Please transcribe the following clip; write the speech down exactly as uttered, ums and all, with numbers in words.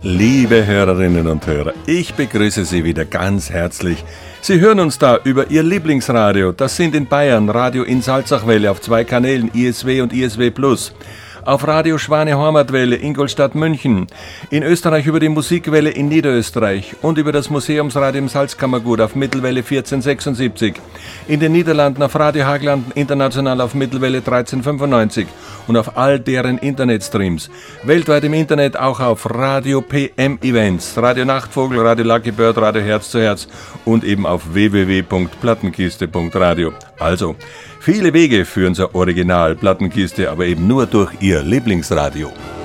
Liebe Hörerinnen und Hörer, ich begrüße Sie wieder ganz herzlich. Sie hören uns da über Ihr Lieblingsradio. Das sind in Bayern Radio in Salzachwelle auf zwei Kanälen, I S W und I S W Plus. Auf Radio Schwane Heimatwelle Ingolstadt München, in Österreich über die Musikwelle in Niederösterreich und über das Museumsradio im Salzkammergut auf Mittelwelle vierzehn sechsundsiebzig, in den Niederlanden auf Radio Haglanden international auf Mittelwelle dreizehn fünfundneunzig und auf all deren Internetstreams. Weltweit im Internet auch auf Radio P M Events, Radio Nachtvogel, Radio Lucky Bird, Radio Herz zu Herz und eben auf w w w punkt plattenkiste punkt radio. Also, viele Wege führen zur Original-Plattenkiste, aber eben nur durch Ihr Lieblingsradio.